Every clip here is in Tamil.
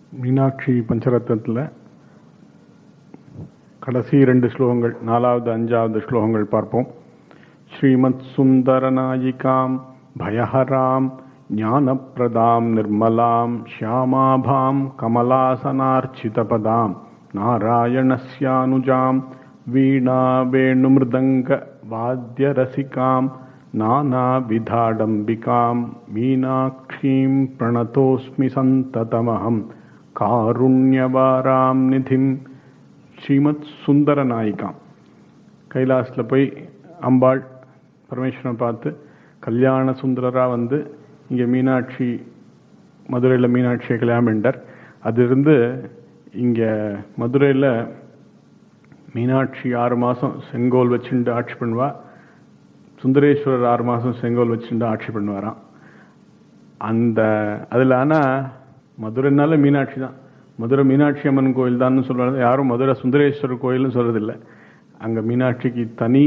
மீனாட்சி பஞ்சரத்னத்தில் கடைசி 2 ஸ்லோகங்கள், 4வது 5வது ஸ்லோகங்கள் பார்ப்போம். ஸ்ரீமத் சுந்தரநாயிகாம் பயஹராம் ஞானப்பிரதாம் நிர்மலாம் ஷியாமாபாம் கமலாசனார்ச்சிதபதாம் நாராயணஸ்யானுஜாம் வீணா வேணுமிருதங்க வாத்யரசிகாம் நானாவிதாடம்பிகாம் மீனாட்சீம் பிரணதோஸ்மி சந்ததமஹம் காருண்யவாராம் நிதிம். ஸ்ரீமத் சுந்தரநாயிகாம். கைலாசில் போய் அம்பாள் பரமேஸ்வரன் பார்த்து கல்யாண சுந்தரராக வந்து இங்கே மீனாட்சி, மதுரையில் மீனாட்சியை கல்யாணம் பண்ணிட்டார். அதிலிருந்து இங்கே மதுரையில் மீனாட்சி 6 மாதம் செங்கோல் வச்சுட்டு ஆட்சி பண்ணுவா, சுந்தரேஸ்வரர் 6 மாதம் செங்கோல் வச்சுட்டு ஆட்சி பண்ணுவாராம். அதில் ஆனால் மதுரைனால மீனாட்சி தான், மதுரை மீனாட்சி அம்மன் கோயில் தான் சொல்கிறாங்க. யாரும் மதுரை சுந்தரேஸ்வரர் கோயில்னு சொல்கிறதில்லை. அங்கே மீனாட்சிக்கு தனி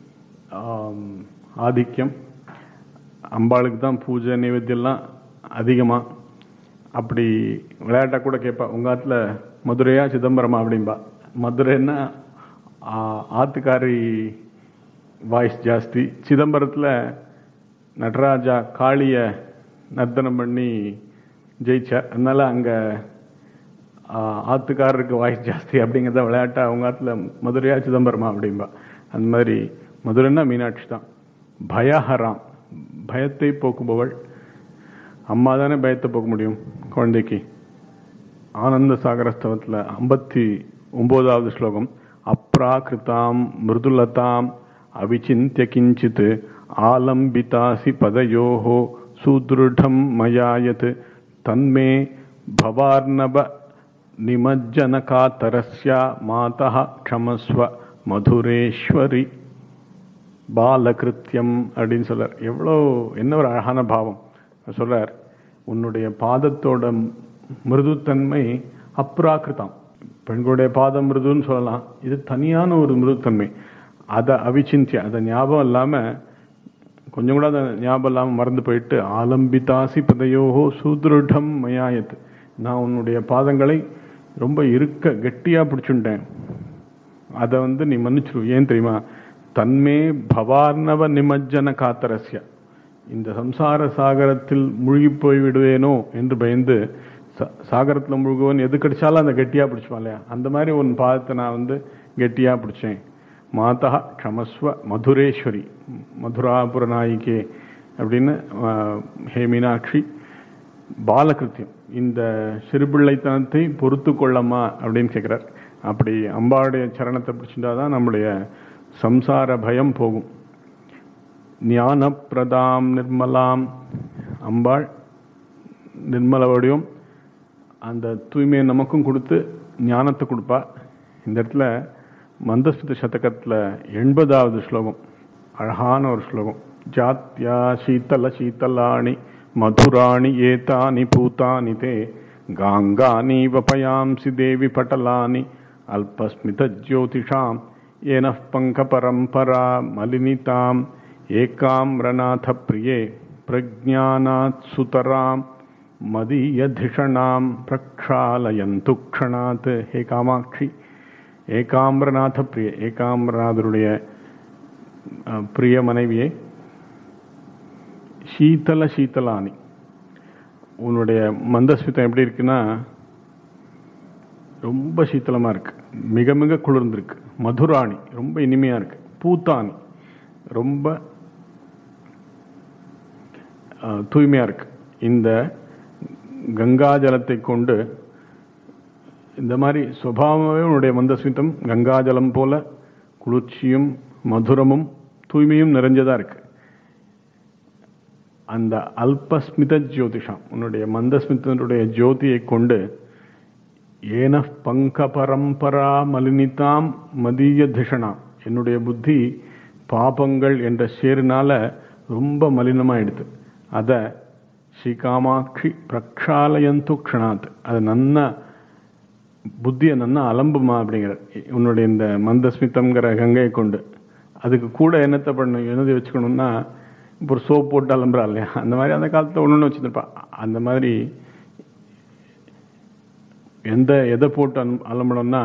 ஆதிக்கம், அம்பாளுக்கு தான் பூஜை நைவேத்தியெல்லாம் அதிகமாக. அப்படி விளையாட்டாக கூட கேட்பா, உங்கள் ஆற்றுல மதுரையா சிதம்பரமா அப்படின்பா. மதுரைன்னா ஆத்துக்காரி வாய்ஸ் ஜாஸ்தி. சிதம்பரத்தில் நடராஜா காளியை நர்த்தனம் பண்ணி ஜெயிச்சார், அதனால அங்கே ஆத்துக்காரருக்கு வாய்ஸ் ஜாஸ்தி அப்படிங்கிறத விளையாட்டா அவங்க ஆற்றுல மதுரையா சிதம்பரமா அப்படின்பா. அந்த மாதிரி மதுரைன்னா மீனாட்சி தான். பயஹராம், பயத்தை போக்குபவள். அம்மா தானே பயத்தை போக்க முடியும் குழந்தைக்கு. ஆனந்த சாகரஸ்தவத்தில் 59வது ஸ்லோகம். அப்ராகிருதாம் மிருதுலதாம் அவிசிந்திய கிஞ்சித் ஆலம்பிதாசி பதயோஹோ சுத்ருடம் மயாயத் தன்மே பவார்ணவ நிமஜ்ஜனகாதரஸ்யா மாதः க்ஷமஸ்வ மதுரேஸ்வரி பாலகிருத்தியம் அப்படின்னு சொல்றார். என்ன ஒரு அழகான பாவம் சொல்றார். உன்னுடைய பாதத்தோட மிருதுத்தன்மை அப்ராகிருதம். பெண்களுடைய பாதம் மிருதுன்னு சொல்லலாம், இது தனியான ஒரு மிருதுத்தன்மை. அதை அவிச்சிந்திய, அதை ஞாபகம் இல்லாமல், கொஞ்சம் கூட அதை ஞாபகம் இல்லாமல் மறந்து போயிட்டு ஆலம்பிதாசி பதையோகோ சுத்ருடம் மயாயத், நான் உன்னுடைய பாதங்களை ரொம்ப கெட்டியாக பிடிச்சுட்டேன், அதை நீ மன்னிச்சிரு. ஏன் தெரியுமா? தன்மே பவார்ணவ நிமஜ்ஜன காத்தரஸ்ய, இந்த சம்சார சாகரத்தில் முழுகி போய் விடுவேனோ என்று பயந்து, சாகரத்தில் முழுகுவன் எது கிடைச்சாலும் அந்த கெட்டியாக பிடிச்சுவான் இல்லையா, அந்த மாதிரி உன் பாதத்தை நான் கெட்டியாக பிடிச்சேன். மாதா க்ஷமஸ்வ மதுரேஸ்வரி, மதுராபுர நாயிகே அப்படின்னு. ஹே மீனாட்சி, பாலகிருத்தியம், இந்த சிறுபிள்ளைத்தனத்தை பொறுத்து கொள்ளமா அப்படின்னு கேட்குறார். அப்படி அம்பாவுடைய சரணத்தை பிடிச்சிட்டாதான் நம்முடைய சம்சார பயம் போகும். ஞானப்பிரதாம் நிர்மலாம், அம்பாள் நிர்மல வடிவம், அந்த தூய்மையை நமக்கும் கொடுத்து ஞானத்தை கொடுப்பா. இந்த இடத்துல மந்தஸ்மிருத சதகத்தில் 80வது ஸ்லோகம், அழகான ஒரு ஸ்லோகம். ஜாத்யா சீதல சீதலாணி மதுராணி ஏதானி பூதானி தே காங்கானி வபயாம்சி தேவி பட்டலானி அல்பஸ்மித ஜோதிஷாம் ஏனః பங்க பரம்பரா மலினிதாம் ஏகாம்ரநாத பிரியே பிரஜானாத் சுதராம் மதியதிஷணாம் பிரக்ஷாலயந்து க்ஷணாத். ஹே காமாட்சி, ஏகாம்ரநாத பிரிய, ஏகாம்ரநாதருடைய பிரிய மனைவியே. சீதல சீதலானி, உன்னுடைய மந்தஸ்மிதம் எப்படி இருக்குன்னா ரொம்ப சீத்தலமாக இருக்கு, மிக மிக குளிர்ந்திருக்கு. மதுராணி, ரொம்ப இனிமையாக இருக்கு. பூத்தானி, ரொம்ப தூய்மையாக இருக்கு. இந்த கங்கா ஜலத்தை கொண்டு, இந்த மாதிரி சுபாவமே உன்னுடைய மந்தஸ்மிதம் கங்காஜலம் போல குளிர்ச்சியும் மதுரமும் தூய்மையும் நிறைஞ்சதாக இருக்கு. அந்த அல்பஸ்மித ஜோதிஷாம், உன்னுடைய மந்தஸ்மிதனுடைய ஜோதியை கொண்டு ஏன பங்க பரம்பரா மலினிதாம் மதிய திஷணாம், என்னுடைய புத்தி பாபங்கள் என்ற சேருனால ரொம்ப மலினமாயிடுது. அதை ஸ்ரீகாமாட்சி பிரக்ஷாலயந்து க்ஷணாத், அது நன்னா புத்தியை நன்னா அலம்புமா அப்படிங்கிற உன்னுடைய இந்த மந்தஸ்மிதம்ங்கிற கங்கையை கொண்டு. அதுக்கு கூட என்னத்தை பண்ணணும், என்னது வச்சுக்கணும்னா, இப்போ ஒரு சோப் போட்டு அலம்புறா இல்லையா, அந்த மாதிரி அந்த காலத்தில் ஒன்று வச்சுருப்பா. அந்த மாதிரி எதை போட்டு அலம்பணும்னா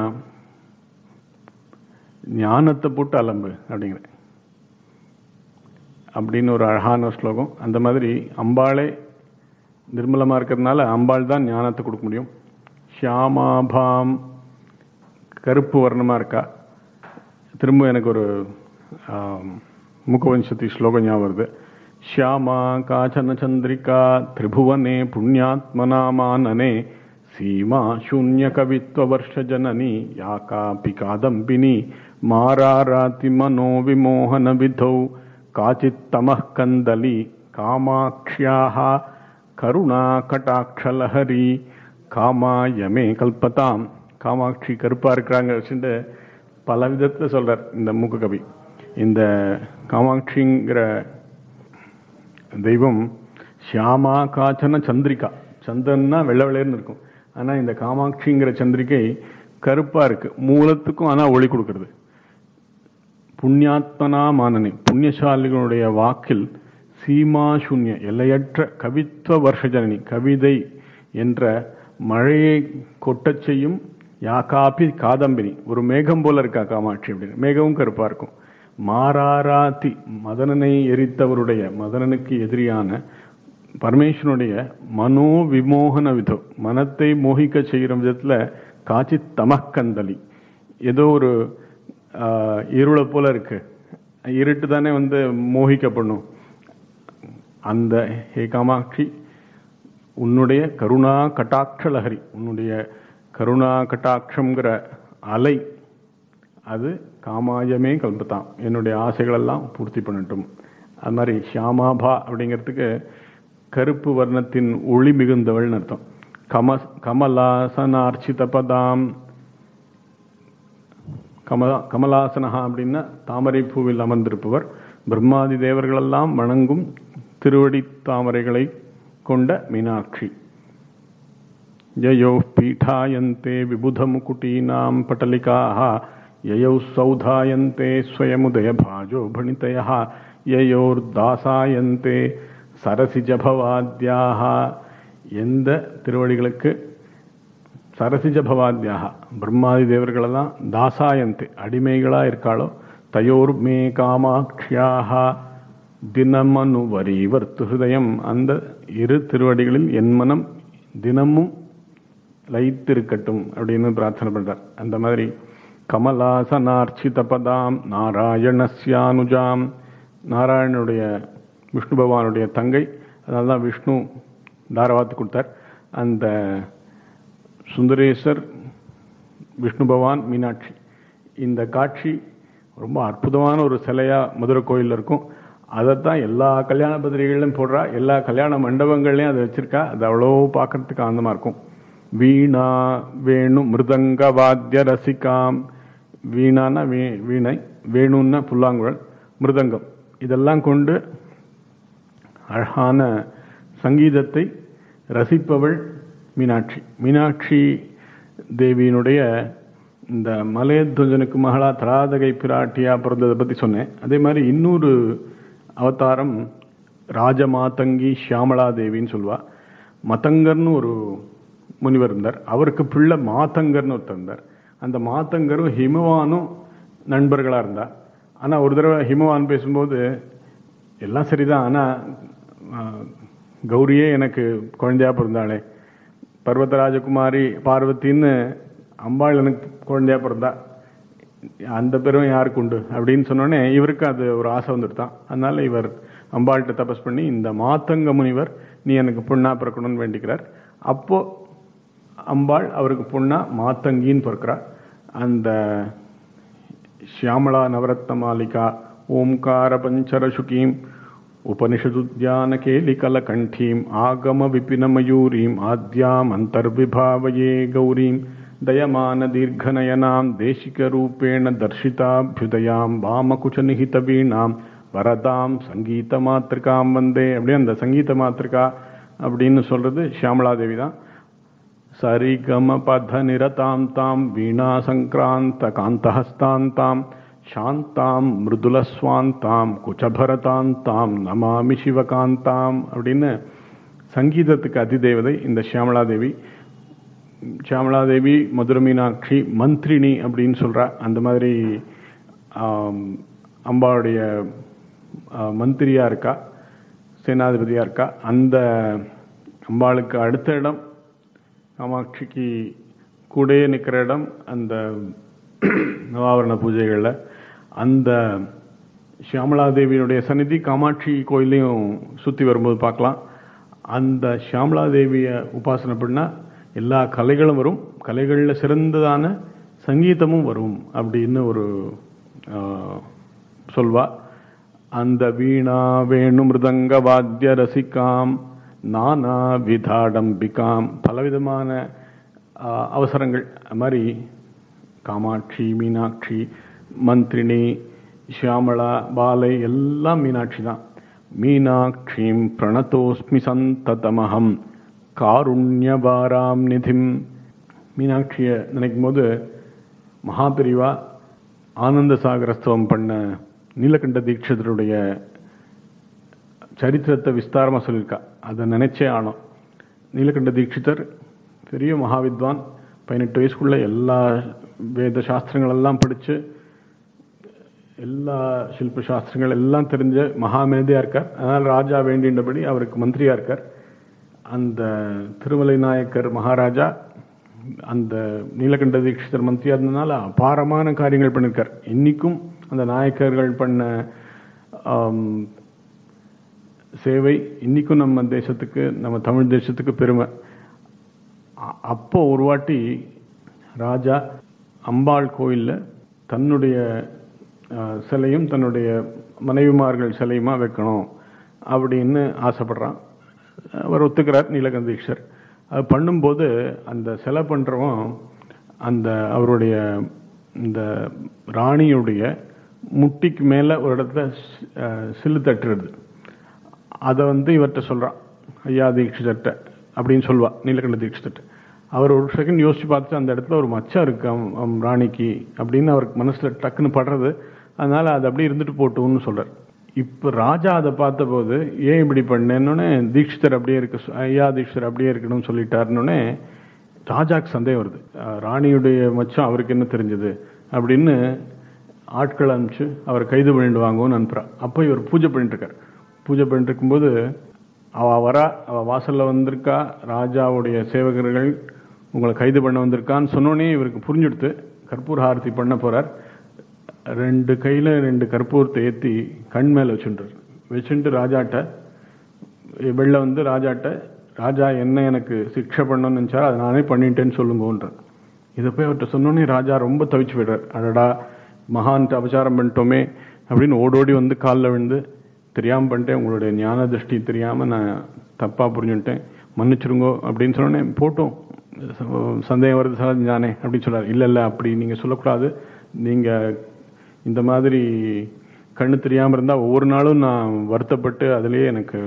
ஞானத்தை போட்டு அலம்பு அப்படிங்கிற அப்படின்னு ஒரு அழகான ஸ்லோகம். அந்த மாதிரி அம்பாளே நிர்மலமா இருக்கிறதுனால அம்பாள் தான் ஞானத்தை கொடுக்க முடியும். ஷியாமாபாம், கருப்பு வர்ணமா இருக்கா. திரும்ப எனக்கு ஒரு முகவன்சத்தி ஸ்லோகம் ஞாபகம் வருது. ஷியாமா காச்சன சந்திரிகா திரிபுவனே புண்ணியாத்மனாமானனே சீமா சூன்ய கவித்வ வர்ஷ ஜனனி யா காபி காதம்பினி மாராராதி மனோ விமோகன விதௌ காச்சித் தமஹ கந்தலி காமாக்ஷ்யாஹ கருணா கடாட்சலஹரி காமாயமே கல்பதாம். காமாட்சி கருப்பா இருக்கிறாங்க வச்சுட்டு பல விதத்துல சொல்றார் இந்த மூக்க கவி. இந்த காமாட்சிங்கிற தெய்வம் ஷியாமா காச்சன சந்திரிகா, சந்திரன்னா வெள்ளை வெள்ளையர்னு இருக்கும். ஆனா இந்த காமாட்சிங்கிற சந்திரிகை கருப்பா இருக்கு மூலத்துக்கும், ஆனா ஒளி கொடுக்கிறது. புண்ணியாத்மனா மானனி, புண்ணியசாலிகளுடைய வாக்கில் சீமா சூன்ய எல்லையற்ற கவித்துவ வருஷஜனனி, கவிதை என்ற மழையை கொட்டச் செய்யும் யாக்காபி காதம்பினி, ஒரு மேகம் போல இருக்கா காமாட்சி அப்படின்னு. மேகமும் கருப்பா இருக்கும். மாராராத்தி, மதனனை எரித்தவருடைய, மதனனுக்கு எதிரியான பரமேஸ்வரனுடைய மனோ விமோகன விதம், மனத்தை மோகிக்க செய்கிற விதத்துல காட்சி தமக்கந்தலி, ஏதோ ஒரு இருளை போல இருக்கு. இருட்டு தானே மோகிக்கப்படணும். அந்த ஹே காமாட்சி, உன்னுடைய கருணா கட்டாட்ச லஹரி, உன்னுடைய கருணா கட்டாட்சம்ங்கிற அலை அது காமாயமே கல்பத்தான், என்னுடைய ஆசைகளெல்லாம் பூர்த்தி பண்ணட்டும். அது மாதிரி ஷியாமாபா அப்படிங்கிறதுக்கு கருப்பு வர்ணத்தின் ஒளி மிகுந்தவள்னு அர்த்தம். கமலாசனார்ச்சித பதாம், கமலாசனஹா அப்படின்னா தாமரை பூவில் அமர்ந்திருப்பவர். பிரம்மாதி தேவர்களெல்லாம் வணங்கும் திருவடி தாமரைகளை கொண்ட மீனாட்சி. யயோ பீఠாயந்தே விபுத முகுட்டீனாம் பட்டலிகாஹ யயோ சௌதாயந்தே ஸ்வயமுதய பாஜோ பணிதயஹ யயோர் தாசாயந்தே சரசிஜ பவாத்யாஹ. எந்த திருவடிகளுக்கு சரசிஜ பவாத்யாக, பிரம்மாதி தேவர்களெல்லாம் தாசாயந்தே அடிமைகளா இருக்காளோ, தயோர் மே காமாட்சியாக தினமனு வரிவர்த்து ஹிருதயம், அந்த இரு திருவடிகளில் என் மனம் தினமும் லயித்திருக்கட்டும் அப்படின்னு பிரார்த்தனை பண்றார். அந்த மாதிரி கமலாசனார்ச்சித பதாம் நாராயணஸ்யானுஜாம், நாராயணனுடைய விஷ்ணு பகவானுடைய தங்கை, அதனால தான் விஷ்ணு தாரவாத்து கொடுத்தார். அந்த சுந்தரேசர், விஷ்ணு பகவான், மீனாட்சி, இந்த காட்சி ரொம்ப அற்புதமான ஒரு சிலையா மதுரை கோயிலில் இருக்கும். அதைத்தான் எல்லா கல்யாண பத்திரிகைகளிலும் போடுறா, எல்லா கல்யாண மண்டபங்கள்லையும் அதை வச்சிருக்கா. அது அவ்வளோ பார்க்கறதுக்கு ஆனந்தமா இருக்கும். வீணா வேணு மிருதங்க வாத்திய ரசிகாம், வீணான வீணை, வேணுன்னா புல்லாங்குழல், மிருதங்கம், இதெல்லாம் கொண்டு அழகான சங்கீதத்தை ரசிப்பவள் மீனாட்சி. மீனாட்சி தேவியினுடைய இந்த மலையத்வஜனுக்கு மகளா தராதகை பிராட்டியா பிறந்ததை பத்தி சொன்னேன். அதே மாதிரி இன்னொரு அவதாரம் ராஜமாதங்கி ஷியாமலா தேவின்னு சொல்லுவா. மதங்கர்னு ஒரு முனிவர் இருந்தார், அவருக்கு பிள்ளை மாதங்கர்னு ஒருத்தர் இருந்தார். அந்த மாதங்கரும் ஹிமவானும் நண்பர்களா இருந்தா. ஆனா ஒரு தடவை ஹிமவான் பேசும்போது எல்லாம் சரிதான், ஆனா கௌரியே எனக்கு குழந்தையா பிறந்தாளே, பர்வதராஜகுமாரி பார்வதின்னு அம்பாள் எனக்கு குழந்தையா பிறந்தா, அந்த பெரும் யாருக்கு உண்டு அப்படின்னு சொன்னோடனே இவருக்கு அது ஒரு ஆசை வந்துடுதான். அதனால இவர் அம்பாள்கிட்ட தபஸ் பண்ணி இந்த மாதங்க முனிவர் நீ எனக்கு பொண்ணா பிறக்கணும்னு வேண்டிக்கிறார். அப்போ அம்பாள் அவருக்கு பொண்ணா மாதங்கின்னு பிறக்கிறார். அந்த ஷியாமளா நவரத்ன மாலிகா ஓம்கார பஞ்சர சுகீம் உபனிஷதுத்யான கேலிகல கண்டீம் ஆகம விபின மயூரீம் ஆத்யாம் அந்தர்விபாவயே கௌரீம் दयमान दीर्घनयनां देशिक रूपेण दर्शिताभ्युदयां वामकुच निहित वीणां வரதாம் சங்கீத மாத்திரிகாம் வந்தே. அப்படியே அந்த சங்கீத மாத்திரிகா அப்படின்னு சொல்றது ஷியாமளா தேவி தான். சரிகம பத நிரதாம் தாம் வீணா சங்கிராந்த காந்தஹஸ்தாந்தாம் சாந்தாம் மிருதுலஸ்வாந்தாம் குச்சபரதாந்தாம் நமாமி சிவகாந்தாம் அப்படின்னு சங்கீதத்துக்கு அதிதேவதை இந்த ஷியாமளா தேவி. சியாமலாதேவி மதுரை மீனாட்சி மந்திரினி அப்படின்னு சொல்றா. அந்த மாதிரி அம்பாளுடைய மந்திரியா இருக்கா, சேனாதிபதியா இருக்கா. அந்த அம்பாளுக்கு அடுத்த இடம், காமாட்சிக்கு கூடயே நிற்கிற இடம் அந்த நவாவரண பூஜைகளில். அந்த சியாமலாதேவியினுடைய சந்நிதி காமாட்சி கோயிலையும் சுற்றி வரும்போது பார்க்கலாம். அந்த சியாமலாதேவியை உபாசனை பண்ணால் எல்லா கலைகளும் வரும், கலைகளில் சிறந்ததான சங்கீதமும் வரும் அப்படின்னு ஒரு சொல்வா. அந்த வீணா வேணு மிருதங்க வாத்திய ரசிகாம் நானா விதாடம்பிகாம், பலவிதமான அவசரங்கள். அது மாதிரி காமாட்சி, மீனாட்சி, மந்திரினி, ஷியாமளா, பாலை எல்லாம் மீனாட்சி தான். மீனாட்சிம் பிரணதோஸ்மி சந்ததமஹம் காருண்யவாராம் நிதிம். மீனாட்சியை நினைக்கும் போது மகாபிரிவா ஆனந்த சாகரஸ்தவம் பண்ண நீலகண்ட தீட்சிதருடைய சரித்திரத்தை விஸ்தாரமாக சொல்லியிருக்கா. அதை நினைச்சே ஆனோம். நீலகண்ட தீட்சிதர் பெரிய மகாவித்வான். 18 வயசுக்குள்ள எல்லா வேத சாஸ்திரங்கள் எல்லாம் படித்து எல்லா சில்ப சாஸ்திரங்கள் எல்லாம் தெரிஞ்ச மகாமேதையா இருக்கார். அதனால் ராஜா வேண்டின்றபடி அவருக்கு மந்திரியா இருக்கார். அந்த திருமலை நாயக்கர் மகாராஜா அந்த நீலகண்ட தீட்சிதர் மந்திரியா இருந்ததுனால அபாரமான காரியங்கள் பண்ணியிருக்கார். இன்னைக்கும் அந்த நாயக்கர்கள் பண்ண சேவை இன்னைக்கும் நம்ம தேசத்துக்கு, நம்ம தமிழ் தேசத்துக்கு பெருமை. அப்போ ஒரு வாட்டி ராஜா அம்பாள் கோயிலில் தன்னுடைய சிலையும் தன்னுடைய மனைவிமார்கள் சிலையுமா வைக்கணும் அப்படின்னு ஆசைப்படுறான். அவர் ஒத்துக்கிறார் நீலகண்ட தீட்சிதர். அது பண்ணும்போது அந்த சிலை பண்ணுறவன் அந்த அவருடைய இந்த ராணியுடைய முட்டிக்கு மேலே ஒரு இடத்துல சில்லு தட்டுறது. அதை இவர்கிட்ட சொல்கிறான், ஐயா தீட்சிதர்கிட்ட அப்படின்னு சொல்லுவா நீலகண்ட தீட்சிதர்கிட்ட. அவர் ஒரு செகண்ட் யோசிச்சு பார்த்துட்டு அந்த இடத்துல ஒரு மச்சம் இருக்கு ராணிக்கு அப்படின்னு அவருக்கு மனசில் டக்குன்னு படுறது. அதனால அது அப்படியே இருந்துட்டு போட்டுன்னு சொல்றார். இப்போ ராஜா அதை பார்த்தபோது ஏன் இப்படி பண்ணேன்னொன்னே தீட்சிதர் அப்படியே இருக்கு, ஐயா தீட்சிதர் அப்படியே இருக்கணும்னு சொல்லிட்டாருன்னொன்னே ராஜாக்கு சந்தேகம் வருது. ராணியுடைய மச்சம் அவருக்கு என்ன தெரிஞ்சது அப்படின்னு ஆட்கள் அனுப்பிச்சு அவர் கைது பண்ணிட்டு வாங்குவோன்னு அனுப்புறா. அப்போ இவர் பூஜை பண்ணிட்டு இருக்கார். பூஜை பண்ணிட்டு இருக்கும்போது அவ வாசல்ல வந்திருக்கா, ராஜாவுடைய சேவகர்கள் உங்களை கைது பண்ண வந்திருக்கான்னு சொன்னோடனே இவருக்கு புரிஞ்சுடுத்து. கற்பூர ஆரத்தி பண்ண போறார். 2 கையில 2 கற்பூரத்தை ஏற்றி கண் மேல வச்சுட்டு ராஜாட்ட வெளில ராஜாட்ட, ராஜா என்ன எனக்கு சிக்ஷை பண்ணணும்னு நினைச்சாரோ அதை நானே பண்ணிட்டேன்னு சொல்லுங்கன்ற. இதை போய் அவர்கிட்ட சொன்னோன்னே ராஜா ரொம்ப தவிச்சு போய்றார். அடடா, மகான்ட்டு அபச்சாரம் பண்ணிட்டோமே அப்படின்னு ஓடோடி காலில் விழுந்து, தெரியாமல் பண்ணிட்டேன், உங்களுடைய ஞான திருஷ்டி தெரியாமல் நான் தப்பாக புரிஞ்சுட்டேன், மன்னிச்சிருங்கோ அப்படின்னு சொன்னோன்னே போட்டோம், சந்தேகம் வருது சகஜானே அப்படின்னு சொல்றாரு. இல்லை அப்படி நீங்கள் சொல்லக்கூடாது, நீங்கள் இந்த மாதிரி கண்ணு தெரியாமல் இருந்தால் ஒவ்வொரு நாளும் நான் வருத்தப்பட்டு அதுலேயே எனக்கு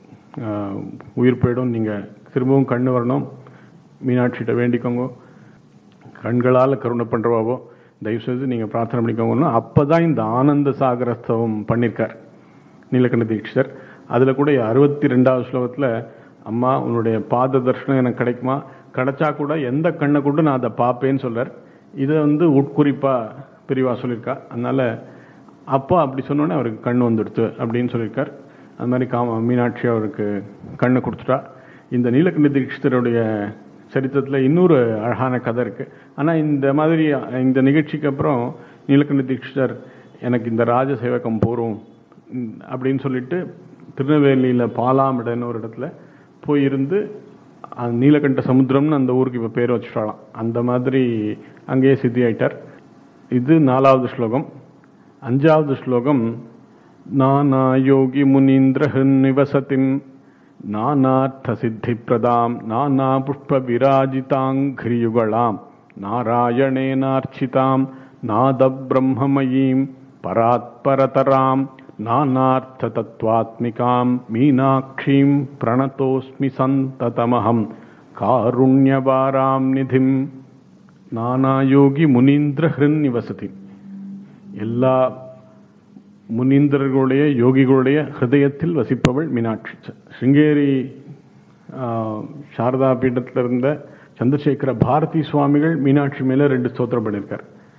உயிர் போயிடும். நீங்கள் திரும்பவும் கண்ணு வரணும், மீனாட்சிகிட்ட வேண்டிக்கோங்க, கண்களால் கருணை பண்ணுறவாவோ தயவுசெய்து நீங்கள் பிரார்த்தனை பண்ணிக்கோங்கன்னா. அப்போ தான் இந்த ஆனந்த சாகரஸ்தவம் பண்ணியிருக்கார் நீலகண்ட தீட்சிதர். அதில் கூட 62வது ஸ்லோகத்தில், அம்மா உன்னுடைய பாத தர்ஷனம் எனக்கு கிடைக்குமா, கிடைச்சா கூட எந்த கண்ணை கொண்டு நான் அதை பார்ப்பேன்னு சொல்றார். இதை உட்குறிப்பாக பெரியவா சொல்லியிருக்கா. அதனால அப்பா அப்படி சொன்னோன்னே அவருக்கு கண்ணு வந்துடுத்து அப்படின்னு சொல்லியிருக்கார். அது மாதிரி மீனாட்சி அவருக்கு கண்ணை கொடுத்துட்டா. இந்த நீலகண்ட தீட்சிதருடைய சரித்திரத்தில் இன்னொரு அழகான கதை இருக்கு. ஆனால் இந்த மாதிரி இந்த நிகழ்ச்சிக்கு அப்புறம் நீலகண்ட தீட்சிதர் எனக்கு இந்த ராஜ சேவகம் போரும் அப்படின்னு சொல்லிட்டு திருநெல்வேலியில் பாலாமிடன்னு ஒரு இடத்துல போயிருந்து நீலகண்ட சமுத்திரம்னு அந்த ஊருக்கு இப்போ பேர் வச்சுட்டாலாம். அந்த மாதிரி அங்கேயே சித்தி ஆயிட்டார். இது 4வது ஸ்லோகம். 5வது ஸ்லோகம், நானா யோகி முனீந்திரஹன் நிவசதிம் நானார்த்த சித்தி பிரதாம் நானா புஷ்ப விராஜிதாங்கிரியுகளாம் நாராயணேனார்ச்சிதாம் நாத பிரம்மமயீம் பராத்பரதராம் நானார்த்த தத்வாத்மிகாம் மீனாட்சீம் பிரணதோஸ்மி சந்ததமஹம் காருண்யவாராம் நிதிம். நானாயோகி முனீந்திர ஹிருன் நிவசதி. எல்லா முனீந்திரர்களுடைய யோகிகளுடைய ஹிருதயத்தில் வசிப்பவள் மீனாட்சி. சிருங்கேரி சாரதா பீடத்தில் இருந்த சந்திரசேகர பாரதி சுவாமிகள் மீனாட்சி மேல 2 ஸ்தோத்திரம் பண்ணியிருக்கார்.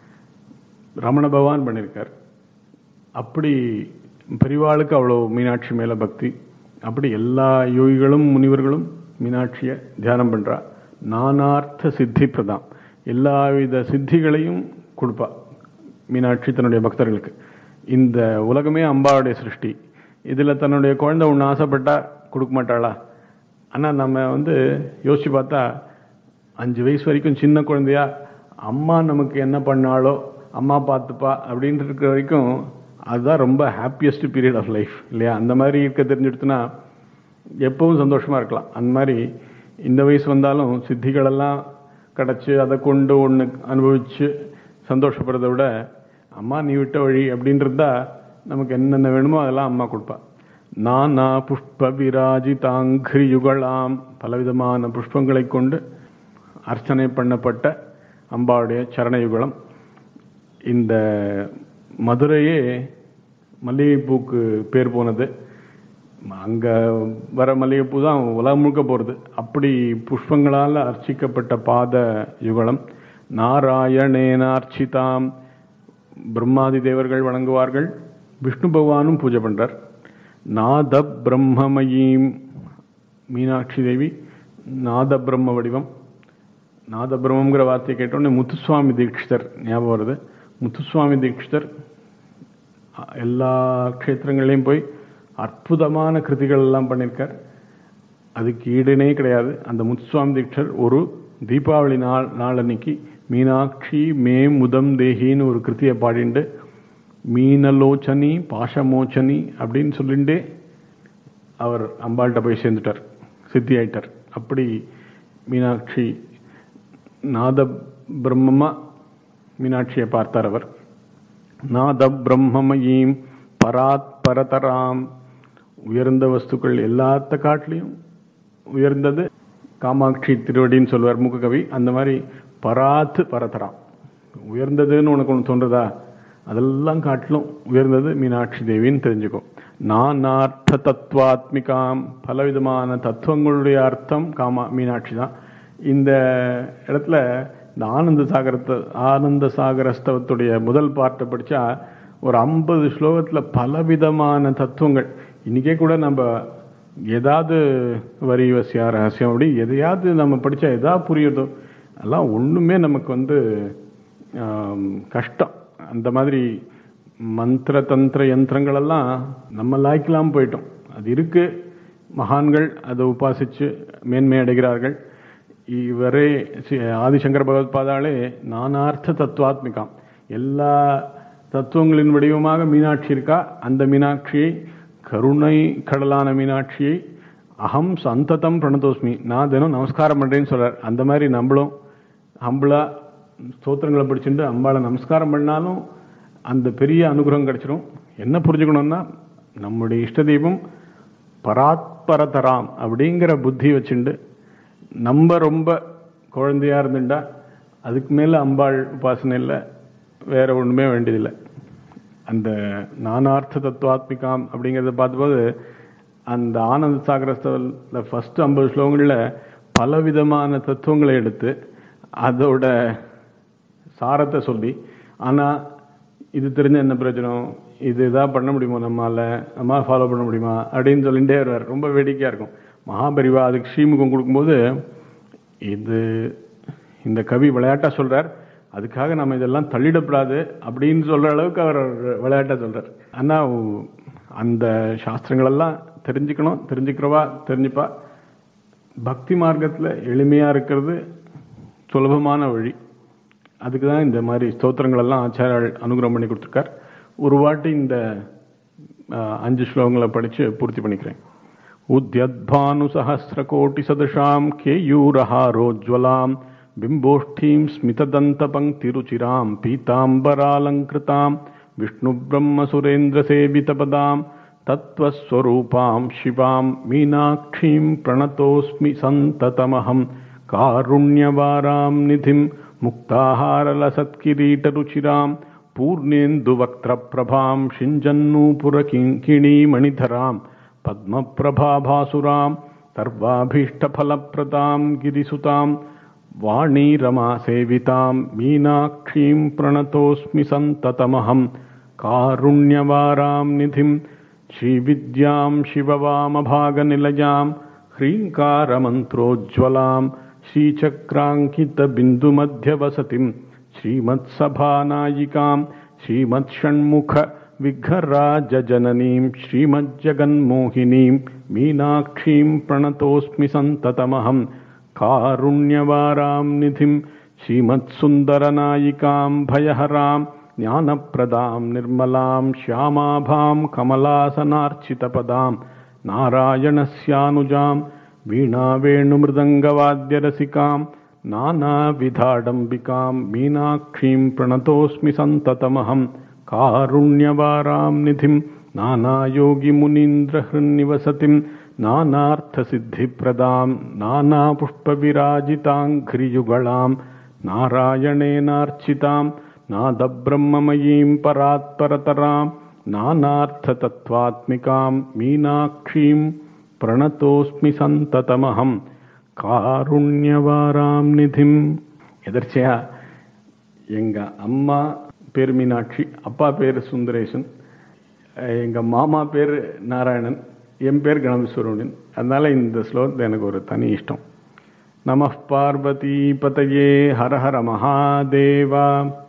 ரமண பகவான் பண்ணியிருக்கார். அப்படி பெரிவாளுக்கு அவ்வளோ மீனாட்சி மேல பக்தி. அப்படி எல்லா யோகிகளும் முனிவர்களும் மீனாட்சியை தியானம் பண்றா. நானார்த்த சித்தி பிரதாம், எல்லாவித சித்திகளையும் கொடுப்பா மீனாட்சி தன்னுடைய பக்தர்களுக்கு. இந்த உலகமே அம்பாவுடைய சிருஷ்டி. இதுல தன்னுடைய குழந்தை ஒன்று ஆசைப்பட்டா கொடுக்க மாட்டாளா? ஆனா நம்ம யோசிச்சு பார்த்தா 5 வயசு வரைக்கும் சின்ன குழந்தையா அம்மா நமக்கு என்ன பண்ணாலோ அம்மா பார்த்துப்பா அப்படின்னு இருக்கிற வரைக்கும் அதுதான் ரொம்ப ஹாப்பியஸ்ட் பீரியட் ஆஃப் லைஃப் இல்லையா? அந்த மாதிரி இருக்க தெரிஞ்சுடுத்துனா எப்பவும் சந்தோஷமா இருக்கலாம். அந்த மாதிரி இந்த வயசு வந்தாலும் சித்திகளெல்லாம் கிடச்சி அதை கொண்டு ஒன்று அனுபவிச்சு சந்தோஷப்படுறதை விட அம்மா நீ விட்ட வழி அப்படின்றதா நமக்கு என்னென்ன வேணுமோ அதெல்லாம் அம்மா கொடுப்பா. நானா புஷ்ப விராஜிதாங்கிரி யுகளாம், பலவிதமான புஷ்பங்களை கொண்டு அர்ச்சனை பண்ணப்பட்ட அம்பாவுடைய சரணயுகலம். இந்த மதுரையே மல்லிகைப்பூக்கு பேர் போனது. அங்க வர மல்லிகைப்பூ தான் உலகம் முழுக்க போறது. அப்படி புஷ்பங்களால் அர்ச்சிக்கப்பட்ட பாத யுகலம். நாராயணேனார்ச்சிதாம், பிரம்மாதி தேவர்கள் வணங்குவார்கள், விஷ்ணு பகவானும் பூஜை பண்றார். நாத பிரம்மமயீம், மீனாட்சி தேவி நாத பிரம்ம வடிவம். நாத பிரம்மங்கிற வார்த்தையை கேட்டோடனே முத்துசுவாமி தீட்சிதர் ஞாபகம் வருது. முத்துசுவாமி தீட்சிதர் எல்லா க்ஷேத்திரங்களையும் போய் அற்புதமான கிருதிகள் எல்லாம் பண்ணியிருக்கார். அதுக்கு ஈடுனே கிடையாது. அந்த முத்துசுவாமி தீட்சர் ஒரு தீபாவளி நாள் அன்னைக்கு மீனாட்சி மே முதம் தேகின்னு ஒரு கிருத்தியை பாடிண்டு மீனலோச்சனி பாஷமோச்சனி அப்படின்னு சொல்லிண்டே அவர் அம்பாள்கிட்ட போய் சேர்ந்துட்டார், சித்தி ஆயிட்டார். அப்படி மீனாட்சி நாத பிரம்மமா மீனாட்சியை பார்த்தார் அவர். நாத பிரம்மமயீம் பராத் பரதராம், உயர்ந்த வஸ்துக்கள் எல்லாத்த காட்டிலையும் உயர்ந்தது காமாட்சி திருவடின்னு சொல்வார் மூக்ககவி. அந்த மாதிரி பராத் பரதராம், உயர்ந்ததுன்னு உனக்கு ஒன்று தோன்றதா? அதெல்லாம் காட்டிலும் உயர்ந்தது மீனாட்சி தேவின்னு தெரிஞ்சுக்கோ. நானார்த்த தத்துவாத்மிகாம், பலவிதமான தத்துவங்களுடைய அர்த்தம் மீனாட்சி தான். இந்த இடத்துல இந்த ஆனந்த சாகரஸ்தவத்துடைய முதல் பார்ட்டை படிச்சா ஒரு 50 ஸ்லோகத்துல பலவிதமான தத்துவங்கள். இன்னைக்கே கூட நம்ம ஏதாவது வரி வசியா ரகசியம் அப்படி எதையாவது நம்ம படிச்சா எதாவது புரியுதோ அதெல்லாம் ஒண்ணுமே நமக்கு கஷ்டம். அந்த மாதிரி மந்திர தந்திர யந்திரங்கள் எல்லாம் நம்ம லாய்க்கலாம் போயிட்டோம். அது இருக்கு, மகான்கள் அதை உபாசிச்சு மேன்மை அடைகிறார்கள். இவரே ஆதிசங்கர பகவத் பாதாலே நானார்த்த தத்துவாத்மிகாம், எல்லா தத்துவங்களின் வடிவமாக மீனாட்சி இருக்கா. அந்த மீனாட்சியை, கருணை கடலான மீனாட்சியை அகம் சந்ததம் பிரணதோஸ்மி, நான் தினம் நமஸ்காரம் பண்றேன்னு சொல்றார். அந்த மாதிரி நம்மளும் ஹம்பிளா ஸ்தோத்திரங்களை படிச்சுட்டு அம்பாளை நமஸ்காரம் பண்ணாலும் அந்த பெரிய அனுகிரகம் கிடைச்சிடும். என்ன புரிஞ்சுக்கணும்னா நம்முடைய இஷ்ட தெய்வம் பராத்பரதராம் அப்படிங்கிற புத்தி வச்சுண்டு நம்ம ரொம்ப குழந்தையா இருந்துட்டா அதுக்கு மேல அம்பாள் உபாசனை இல்லை, வேற ஒண்ணுமே வேண்டியதில்லை. அந்த நானார்த்த தத்துவாத்மிகாம் அப்படிங்கிறத பார்த்தபோது அந்த ஆனந்த சாகரஸ்தவ ஃபர்ஸ்ட் 50 ஸ்லோகங்கள்ல பலவிதமான தத்துவங்களை எடுத்து அதோட சாரத்தை சொல்லி, ஆனா இது தெரிஞ்ச என்ன பிரயோஜனம், இது இதாக பண்ண முடியுமோ நம்மளால ஃபாலோ பண்ண முடியுமா அப்படின்னு சொல்லிட்டே வருவார். ரொம்ப வேடிக்கையா இருக்கும். மகாபரிவா அதுக்கு ஸ்ரீமுகம் கொடுக்கும்போது இந்த கவி விளையாட்டா சொல்றார், அதுக்காக நம்ம இதெல்லாம் தள்ளிடப்படாது அப்படின்னு சொல்ற அளவுக்கு அவர் விளையாட்டா சொல்றார். ஆனா அந்த சாஸ்திரங்கள் எல்லாம் தெரிஞ்சுக்கணும், தெரிஞ்சுக்கிறவா தெரிஞ்சுப்பா. பக்தி மார்க்கத்துல எளிமையா இருக்கிறது சுலபமான வழி. அதுக்கு தான் இந்த மாதிரி ஸ்தோத்திரங்கள் எல்லாம் ஆச்சாரியால் அனுகிரகம் பண்ணி கொடுத்துருக்கார். ஒரு வாட்டி இந்த 5 ஸ்லோகங்களை படிச்சு பூர்த்தி பண்ணிக்கிறேன். உத்யத்பானு சஹஸ்ரகோட்டி சதசாம் கேயூரஹாரோஜ்வலாம் பிம்போஷ்டீம் ஸ்மிததந்த பங்கிருச்சிராம் பீதாம்பராலங்கிருதாம் விஷ்ணு பிரம்ம சுரேந்திர சேவிதபதாம் தத்வஸ்வரூபாம் சிவாம் மீனாட்சீம் பிரணதோஸ்மி சந்ததமஹம் காருண்யவாராம் நிதிம் முக்தாஹாரலசத்கிரீடருச்சிராம் பூர்ணேந்துவக்திரபிரபாம் சிஞ்சன்னூபுரகிங்கிணீமணிதராம் பத்மபிரபாபாசுராம் சர்வாபீஷ்டபலப்ரதாம் கிரிசுதாம் வாணி ரமா சேவிதாம் மீனாட்சீம் பிரணதோஸ்மி சந்ததமஹம் காருண்யவாராம் நிதிம் ஸ்ரீவித்யாம் சிவவாமபாகநிலையாம் ஹ்ரீங்காரமந்த்ரோஜ்வலாம் ஸ்ரீசக்ராங்கிதபிந்துமத்யவசதிம் ஸ்ரீமத்சபாநாயிகாம் ஸ்ரீமத்ஷண்முக விக்னராஜஜனனீம் ஸ்ரீமஜ்ஜகன்மோகினீம் மீனாட்சீம் பிரணதோஸ்மி சந்ததமஹம் காருண்யவாராம் நிதிம் ஸ்ரீமத்சுந்தரநாயிகாம் பயஹராம் ஞானப்பிரதாம் நிர்மலாம் ஷியாமாபாம் கமலாசனார்ச்சிதபதாம் நாராயணஸ்யானுஜாம் வீணாவேணுமிருதங்கவாத்யரசிகாம் நானாவிதாடம்பிகாம் மீனாட்சீம் பிரணதோஸ்மி சந்ததமஹம் காருண்யவாராம் நிதிம் நானாயோகிமுனீந்திரஹ்ருநிவசதிம் நானார்த்தசித்திப்பிரதாம் நானாபுஷ்பவிராஜிதாங்கிரியுகளாம் நாராயணேனார்ச்சிதாம் நாதப்ரம்மமயீம் பராத்பரதராம் நானார்த்ததத்வாத்மிகாம் மீனாட்சீம் பிரணதோஸ்மி சந்ததமஹம் காருண்யவாராம் நிதிம். எதர்ச்சியா எங்க அம்மா பேர் மீனாட்சி, அப்பா பேர் சுந்தரேசன், எங்க மாமா பேர் நாராயணன், என் பேர் கணபதிஸ்வரூபன். அதனால இந்த ஸ்லோகத்தில் எனக்கு ஒரு தனி இஷ்டம். நம பார்வதி பதயே ஹர ஹர மகாதேவா.